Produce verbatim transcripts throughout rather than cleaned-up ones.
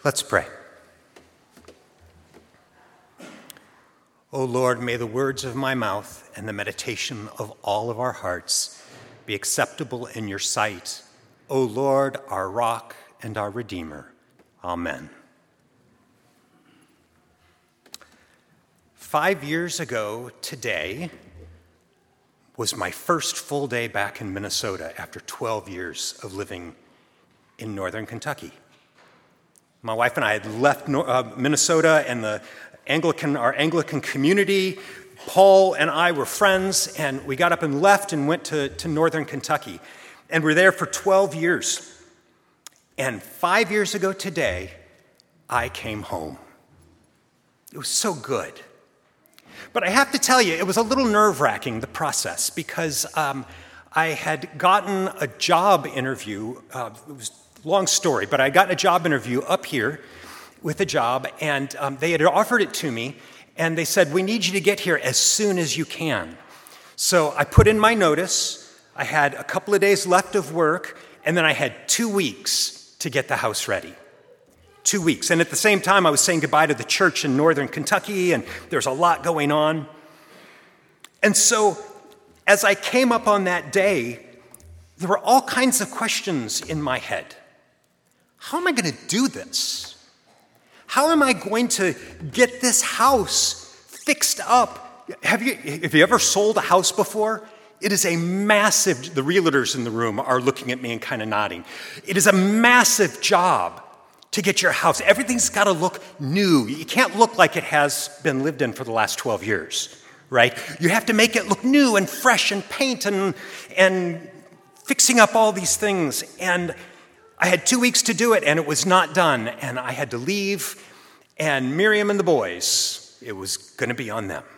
Let's pray. O Lord, may the words of my mouth and the meditation of all of our hearts be acceptable in your sight, O Lord, our rock and our redeemer. Amen. Five years ago today was my first full day back in Minnesota after twelve years of living in northern Kentucky. My wife and I had left uh, Minnesota and the Anglican, our Anglican community. Paul and I were friends, and we got up and left and went to, to northern Kentucky. And we're there for twelve years. And five years ago today, I came home. It was so good. But I have to tell you, it was a little nerve-wracking, the process, because um, I had gotten a job interview. Uh, it was a long story, but I got a job interview up here with a job, and um, they had offered it to me, and they said, we need you to get here as soon as you can. So I put in my notice. I had a couple of days left of work, and then I had two weeks to get the house ready. Two weeks. And at the same time, I was saying goodbye to the church in northern Kentucky, and there's a lot going on. And so as I came up on that day, there were all kinds of questions in my head. How am I going to do this? How am I going to get this house fixed up? Have you, have you ever sold a house before? It is a massive, the realtors in the room are looking at me and kind of nodding. It is a massive job to get your house. Everything's got to look new. You can't look like it has been lived in for the last twelve years, right? You have to make it look new and fresh and paint and, and fixing up all these things. And I had two weeks to do it, and it was not done. And I had to leave, and Miriam and the boys, it was going to be on them.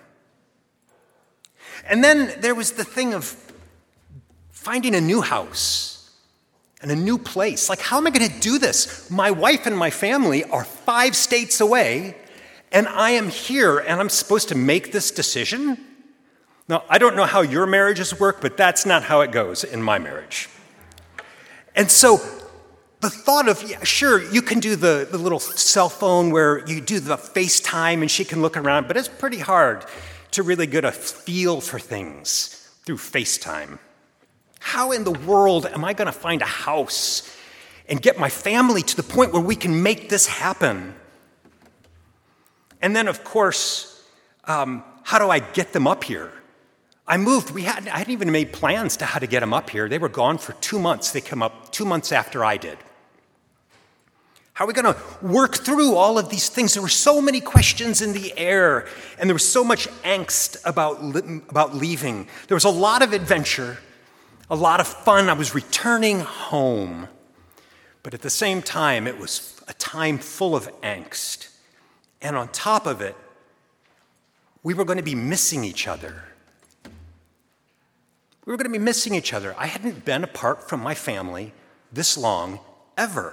And then there was the thing of finding a new house and a new place. Like, how am I going to do this? My wife and my family are five states away, and I am here, and I'm supposed to make this decision? Now, I don't know how your marriages work, but that's not how it goes in my marriage. And so the thought of, yeah, sure, you can do the, the little cell phone where you do the FaceTime and she can look around, but it's pretty hard to really get a feel for things through FaceTime. How in the world am I going to find a house and get my family to the point where we can make this happen? And then, of course, um, how do I get them up here? I moved. We hadn't, I hadn't even made plans to how to get them up here. They were gone for two months. They came up two months after I did. How are we going to work through all of these things? There were so many questions in the air, and there was so much angst about, about leaving. There was a lot of adventure, a lot of fun. I was returning home. But at the same time, it was a time full of angst. And on top of it, we were going to be missing each other. We were going to be missing each other. I hadn't been apart from my family this long, ever.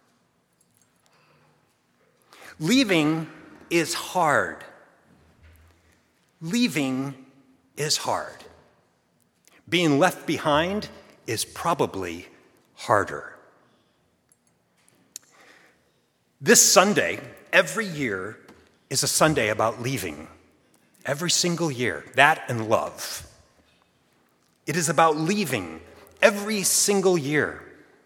Leaving is hard. Leaving is hard. Being left behind is probably harder. This Sunday, every year, is a Sunday about leaving. Every single year. That and love. It is about leaving every single year.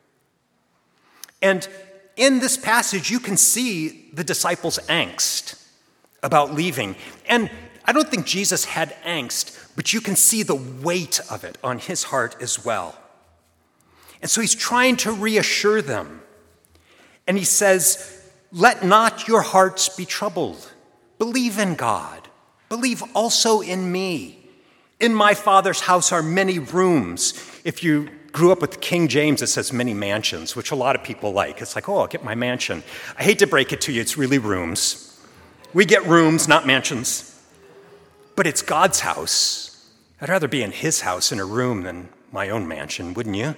And in this passage, you can see the disciples' angst about leaving. And I don't think Jesus had angst, but you can see the weight of it on his heart as well. And so he's trying to reassure them. And he says, let not your hearts be troubled. Believe in God. Believe also in me. In my Father's house are many rooms. If you grew up with King James, it says many mansions, which a lot of people like. It's like, oh, I'll get my mansion. I hate to break it to you, it's really rooms. We get rooms, not mansions. But it's God's house. I'd rather be in his house in a room than my own mansion, wouldn't you?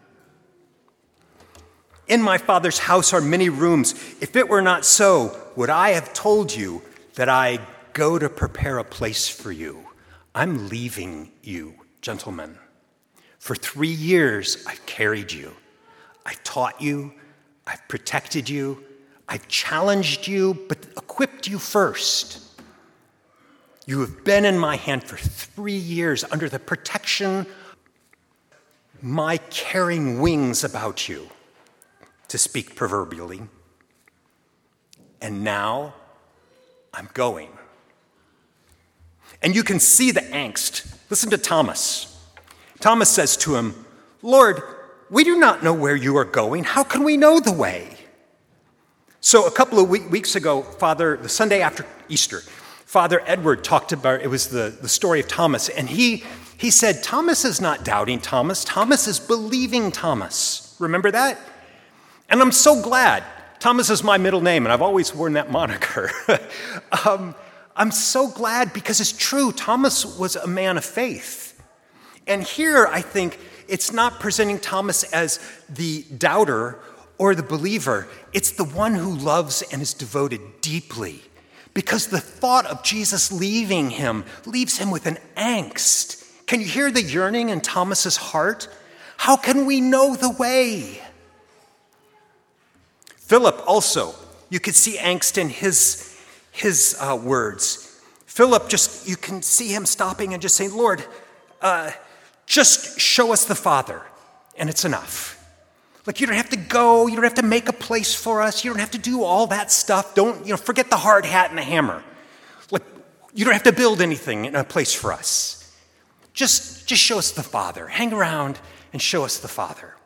In my Father's house are many rooms. If it were not so, would I have told you that I go to prepare a place for you? I'm leaving you, gentlemen. For three years, I've carried you. I've taught you. I've protected you. I've challenged you, but equipped you first. You have been in my hand for three years under the protection of my carrying wings about you, to speak proverbially. And now I'm going. And you can see the angst. Listen to Thomas. Thomas says to him, Lord, we do not know where you are going. How can we know the way? So a couple of weeks ago, Father, the Sunday after Easter, Father Edward talked about, it was the, the story of Thomas, and he, he said, Thomas is not doubting Thomas. Thomas is believing Thomas. Remember that? And I'm so glad. Thomas is my middle name, and I've always worn that moniker. um, I'm so glad because it's true. Thomas was a man of faith. And here, I think, it's not presenting Thomas as the doubter or the believer. It's the one who loves and is devoted deeply. Because the thought of Jesus leaving him leaves him with an angst. Can you hear the yearning in Thomas's heart? How can we know the way? Philip also, you could see angst in his, his uh, words. Philip, just, you can see him stopping and just saying, Lord, uh, just show us the Father, and it's enough. Like, you don't have to go, you don't have to make a place for us, you don't have to do all that stuff. Don't, you know, forget the hard hat and the hammer. Like, you don't have to build anything in a place for us. Just, just show us the Father. Hang around and show us the Father.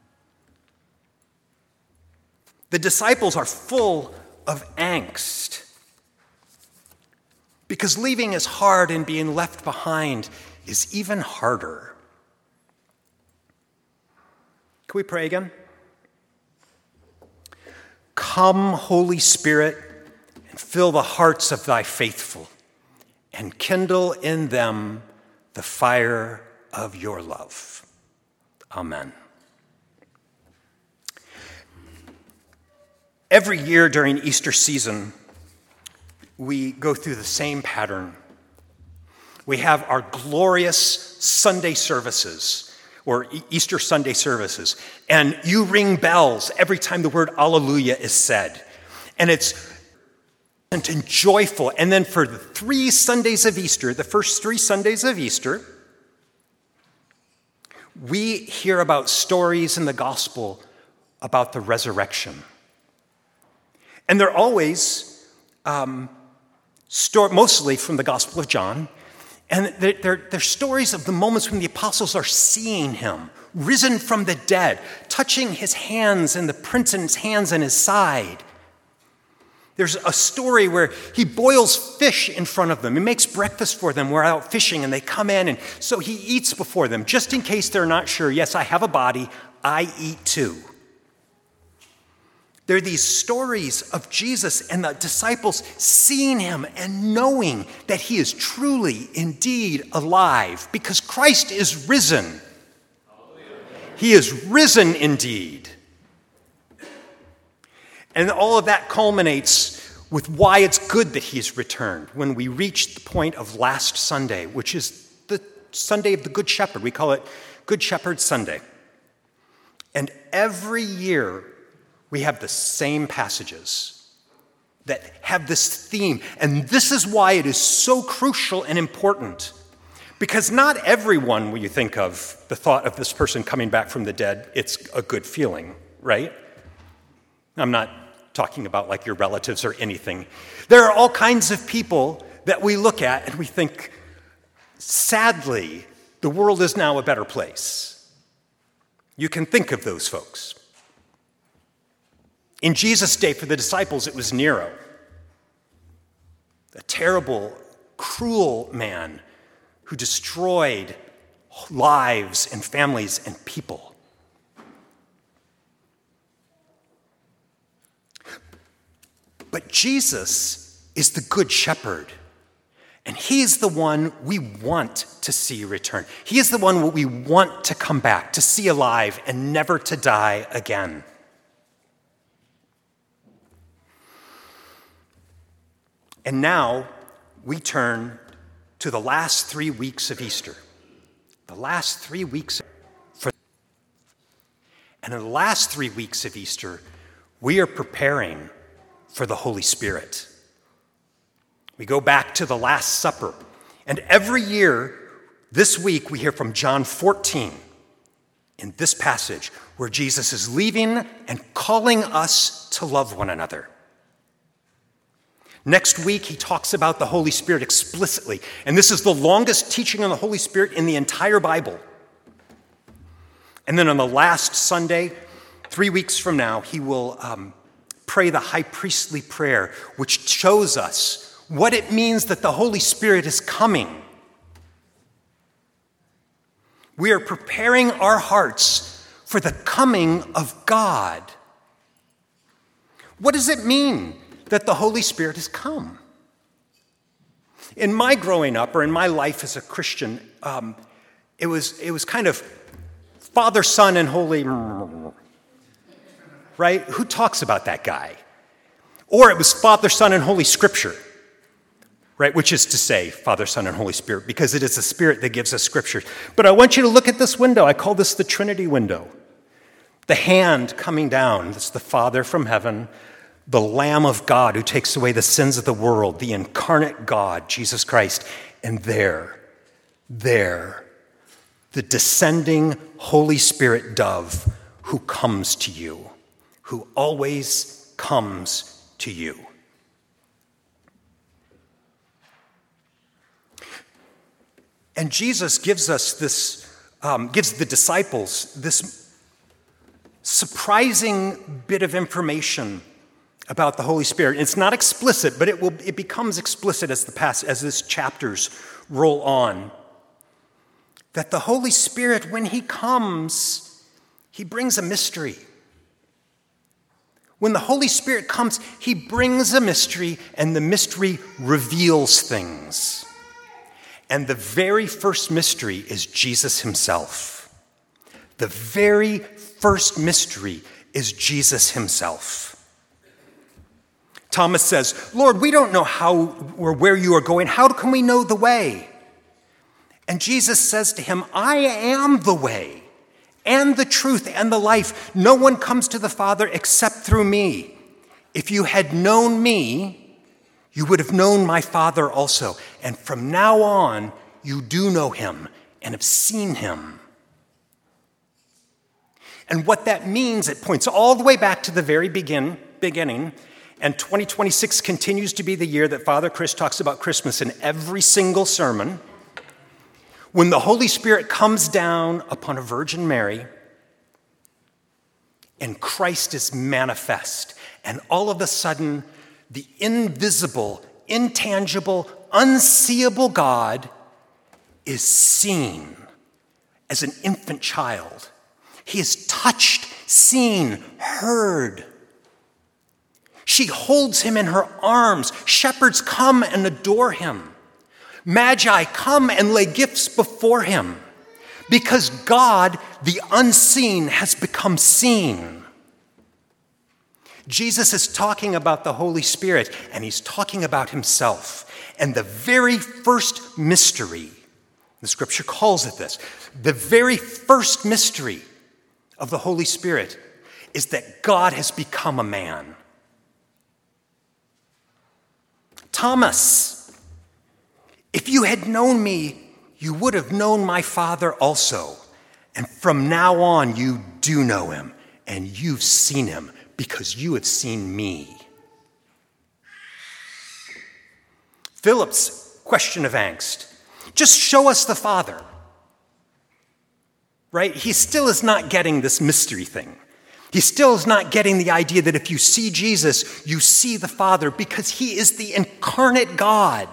The disciples are full of angst because leaving is hard and being left behind is even harder. Can we pray again? Come, Holy Spirit, and fill the hearts of thy faithful, and kindle in them the fire of your love. Amen. Every year during Easter season, we go through the same pattern. We have our glorious Sunday services, or Easter Sunday services, and you ring bells every time the word Alleluia is said. And it's and joyful. And then for the three Sundays of Easter, the first three Sundays of Easter, we hear about stories in the gospel about the resurrection. And they're always, um, sto- mostly from the Gospel of John, and they're, they're, they're stories of the moments when the apostles are seeing him, risen from the dead, touching his hands and the prints in his hands and his side. There's a story where he boils fish in front of them. He makes breakfast for them. We're out fishing, and they come in, and so he eats before them, just in case they're not sure. Yes, I have a body. I eat too. There are these stories of Jesus and the disciples seeing him and knowing that he is truly, indeed alive because Christ is risen. He is risen indeed. And all of that culminates with why it's good that he's returned when we reach the point of last Sunday, which is the Sunday of the Good Shepherd. We call it Good Shepherd Sunday. And every year, we have the same passages that have this theme. And this is why it is so crucial and important. Because not everyone, when you think of the thought of this person coming back from the dead, it's a good feeling, right? I'm not talking about like your relatives or anything. There are all kinds of people that we look at and we think, sadly, the world is now a better place. You can think of those folks. In Jesus' day, for the disciples, it was Nero, a terrible, cruel man who destroyed lives and families and people. But Jesus is the Good Shepherd, and he is the one we want to see return. He is the one we want to come back, to see alive and never to die again. And now we turn to the last three weeks of Easter. The last three weeks. For, and in the last three weeks of Easter, we are preparing for the Holy Spirit. We go back to the Last Supper, and every year, this week, we hear from John fourteen in this passage where Jesus is leaving and calling us to love one another. Next week, he talks about the Holy Spirit explicitly, and this is the longest teaching on the Holy Spirit in the entire Bible. And then on the last Sunday, three weeks from now, he will um, pray the high priestly prayer, which shows us what it means that the Holy Spirit is coming. We are preparing our hearts for the coming of God. What does it mean that the Holy Spirit has come? In my growing up, or in my life as a Christian, um, it was it was kind of Father, Son, and Holy, right? Who talks about that guy? Or it was Father, Son, and Holy Scripture, right? Which is to say, Father, Son, and Holy Spirit, because it is the Spirit that gives us Scripture. But I want you to look at this window. I call this the Trinity window. The hand coming down, that's the Father from heaven, the Lamb of God who takes away the sins of the world, the incarnate God, Jesus Christ, and there, there, the descending Holy Spirit dove who comes to you, who always comes to you. And Jesus gives us this, um, gives the disciples this surprising bit of information about the Holy Spirit. It's not explicit, but it will it becomes explicit as the past as these chapters roll on. That the Holy Spirit, when he comes, he brings a mystery. When the Holy Spirit comes, he brings a mystery, and the mystery reveals things. And the very first mystery is Jesus himself. The very first mystery is Jesus himself. Thomas says, Lord, we don't know how or where you are going. How can we know the way? And Jesus says to him, I am the way and the truth and the life. No one comes to the Father except through me. If you had known me, you would have known my Father also. And from now on, you do know him and have seen him. And what that means, it points all the way back to the very begin, beginning. And twenty twenty-six continues to be the year that Father Chris talks about Christmas in every single sermon. When the Holy Spirit comes down upon a Virgin Mary and Christ is manifest, and all of a sudden, the invisible, intangible, unseeable God is seen as an infant child. He is touched, seen, heard. She holds him in her arms. Shepherds come and adore him. Magi come and lay gifts before him because God, the unseen, has become seen. Jesus is talking about the Holy Spirit, and he's talking about himself. And the very first mystery, the scripture calls it this, the very first mystery of the Holy Spirit is that God has become a man. Thomas, if you had known me, you would have known my Father also. And from now on, you do know him, and you've seen him because you have seen me. Philip's question of angst, just show us the Father. Right? He still is not getting this mystery thing. He still is not getting the idea that if you see Jesus, you see the Father, because he is the incarnate God.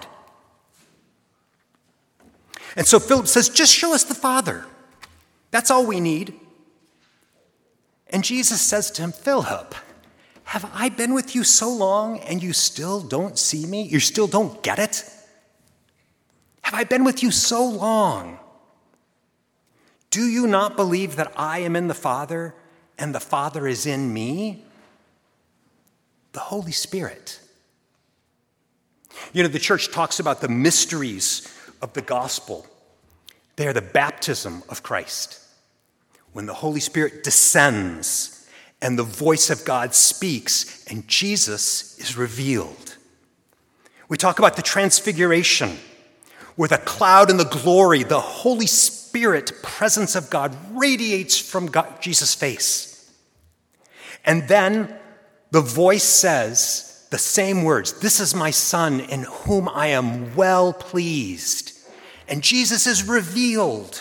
And so Philip says, just show us the Father. That's all we need. And Jesus says to him, Philip, have I been with you so long and you still don't see me? You still don't get it? Have I been with you so long? Do you not believe that I am in the Father and the Father is in me? The Holy Spirit. You know, the church talks about the mysteries of the gospel. They are the baptism of Christ. When the Holy Spirit descends and the voice of God speaks, and Jesus is revealed. We talk about the transfiguration, where the cloud and the glory, the Holy Spirit presence of God radiates from God, Jesus' face. And then the voice says the same words, "This is my Son in whom I am well pleased." And Jesus is revealed.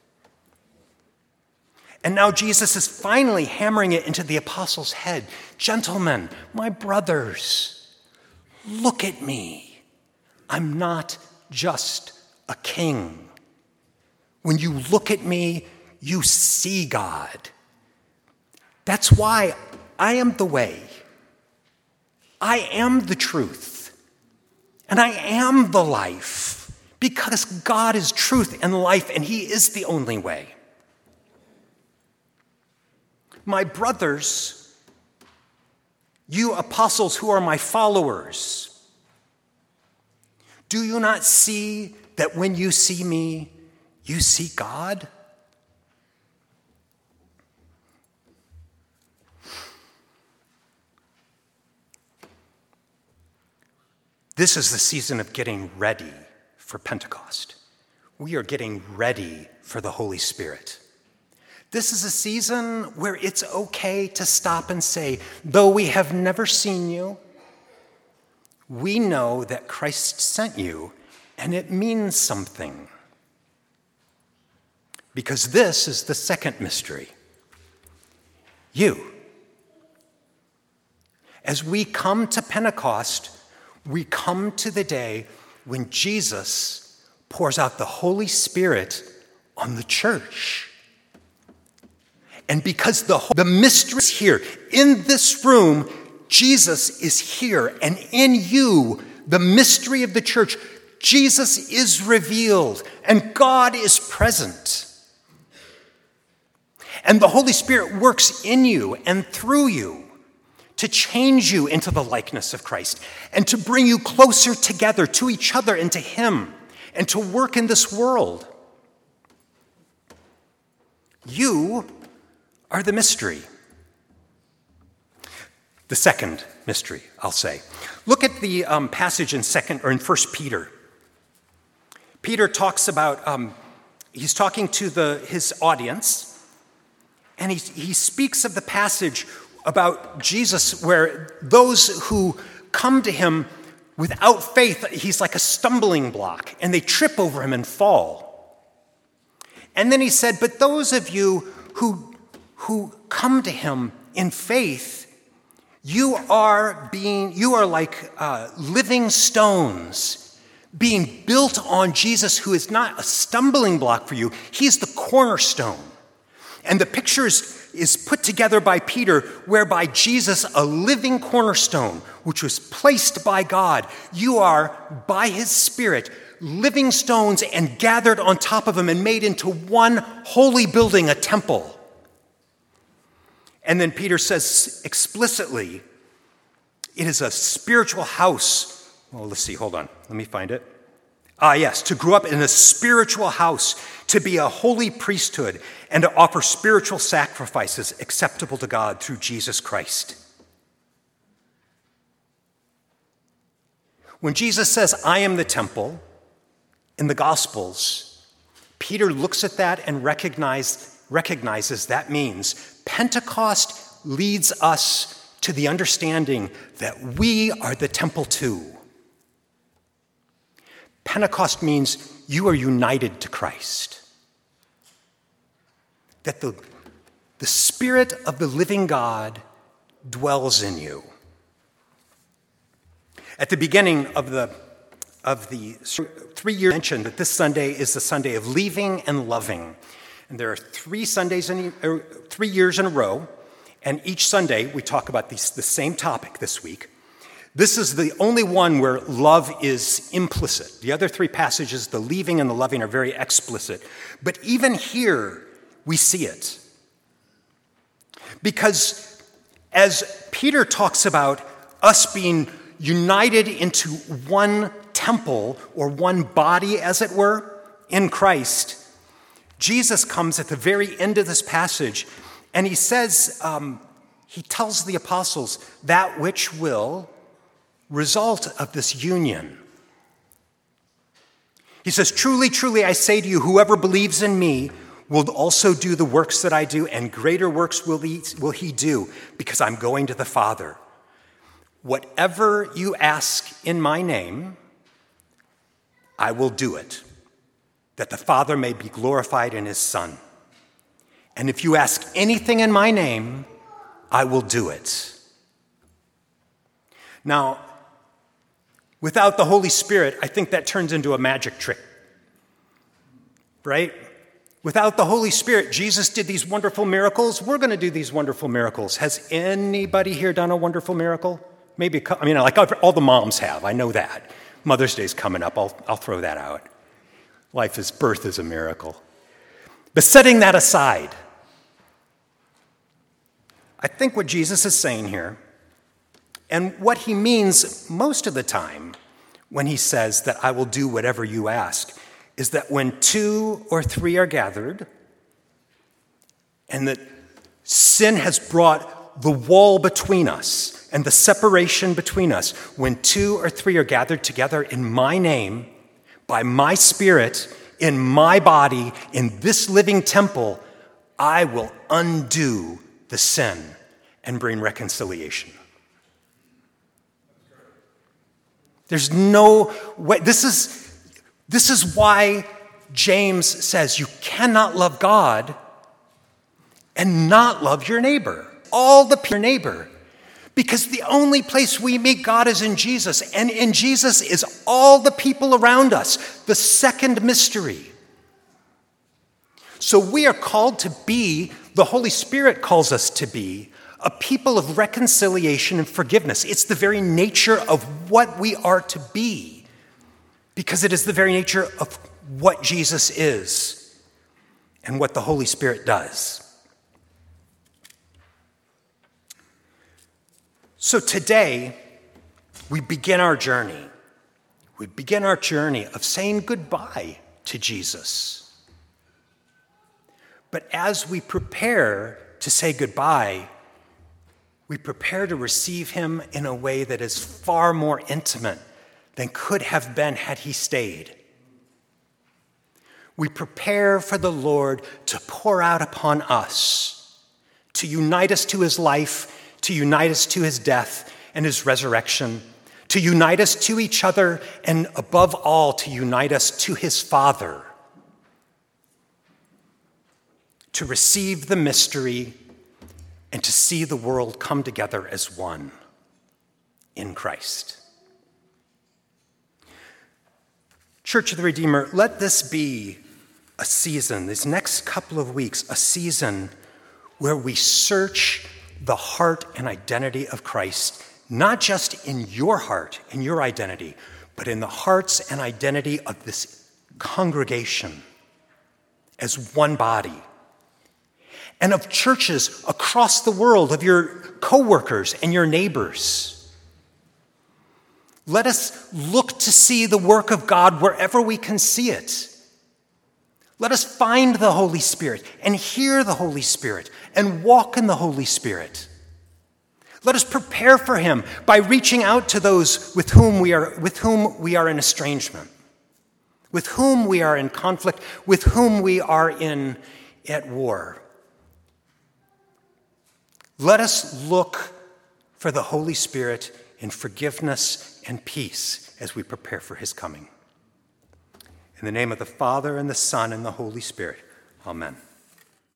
And now Jesus is finally hammering it into the apostles' head. "Gentlemen, my brothers, look at me. I'm not just a king. When you look at me, you see God. That's why I am the way. I am the truth. And I am the life. Because God is truth and life, and he is the only way. My brothers, you apostles who are my followers, do you not see that when you see me, you see God?" This is the season of getting ready for Pentecost. We are getting ready for the Holy Spirit. This is a season where it's okay to stop and say, "Though we have never seen you, we know that Christ sent you, and it means something." Because this is the second mystery. You. As we come to Pentecost, we come to the day when Jesus pours out the Holy Spirit on the church. And because the, the mystery is here, in this room, Jesus is here. And in you, the mystery of the church, Jesus is revealed and God is present. And the Holy Spirit works in you and through you to change you into the likeness of Christ and to bring you closer together to each other and to him and to work in this world. You are the mystery. The second mystery, I'll say. Look at the um, passage in second or in First Peter. Peter talks about, um, he's talking to the, his audience, and he, he speaks of the passage about Jesus where those who come to him without faith, he's like a stumbling block, and they trip over him and fall. And then he said, but those of you who who come to him in faith, you are being, you are like uh, living stones being built on Jesus, who is not a stumbling block for you. He's the cornerstone. And the picture is, is put together by Peter, whereby Jesus, a living cornerstone, which was placed by God, you are, by his Spirit, living stones and gathered on top of him and made into one holy building, a temple. And then Peter says explicitly, it is a spiritual house. Well, let's see, hold on. Let me find it. Ah, yes, to grow up in a spiritual house, to be a holy priesthood, and to offer spiritual sacrifices acceptable to God through Jesus Christ. When Jesus says, I am the temple, in the Gospels, Peter looks at that and recognize, recognizes that means Pentecost leads us to the understanding that we are the temple too. Pentecost means you are united to Christ. That the, the Spirit of the living God dwells in you. At the beginning of the, of the three-year mentioned that this Sunday is the Sunday of leaving and loving. And there are three Sundays, in, or three years in a row, and each Sunday we talk about these, the same topic this week. This is the only one where love is implicit. The other three passages, the leaving and the loving, are very explicit. But even here, we see it. Because as Peter talks about us being united into one temple, or one body, as it were, in Christ, Jesus comes at the very end of this passage, and he says, um, he tells the apostles that which will result of this union. He says, truly, truly, I say to you, whoever believes in me will also do the works that I do, and greater works will he, will he do, because I'm going to the Father. Whatever you ask in my name, I will do it, that the Father may be glorified in his Son. And if you ask anything in my name, I will do it. Now, without the Holy Spirit, I think that turns into a magic trick, right? Without the Holy Spirit, Jesus did these wonderful miracles. We're going to do these wonderful miracles. Has anybody here done a wonderful miracle? Maybe, I mean, like all the moms have. I know that. Mother's Day's coming up. I'll, I'll throw that out. Life is, birth is a miracle. But setting that aside, I think what Jesus is saying here, and what he means most of the time when he says that I will do whatever you ask, is that when two or three are gathered, and that sin has brought the wall between us and the separation between us, when two or three are gathered together in my name, by my Spirit, in my body, in this living temple, I will undo the sin and bring reconciliation. There's no way. This is, this is why James says you cannot love God and not love your neighbor. All the your neighbor. Because the only place we meet God is in Jesus. And in Jesus is all the people around us. The second mystery. So we are called to be, the Holy Spirit calls us to be, a people of reconciliation and forgiveness. It's the very nature of what we are to be, because it is the very nature of what Jesus is and what the Holy Spirit does. So today, we begin our journey. We begin our journey of saying goodbye to Jesus. But as we prepare to say goodbye, we prepare to receive him in a way that is far more intimate than could have been had he stayed. We prepare for the Lord to pour out upon us, to unite us to his life, to unite us to his death and his resurrection, to unite us to each other, and above all, to unite us to his Father, to receive the mystery and to see the world come together as one in Christ. Church of the Redeemer, let this be a season, these next couple of weeks, a season where we search the heart and identity of Christ, not just in your heart and your identity, but in the hearts and identity of this congregation as one body, and of churches across the world, of your co-workers and your neighbors. Let us look to see the work of God wherever we can see it. Let us find the Holy Spirit and hear the Holy Spirit and walk in the Holy Spirit. Let us prepare for him by reaching out to those with whom we are, with whom we are in estrangement, with whom we are in conflict, with whom we are in at war. Let us look for the Holy Spirit in forgiveness and peace as we prepare for his coming. In the name of the Father, and the Son, and the Holy Spirit, amen.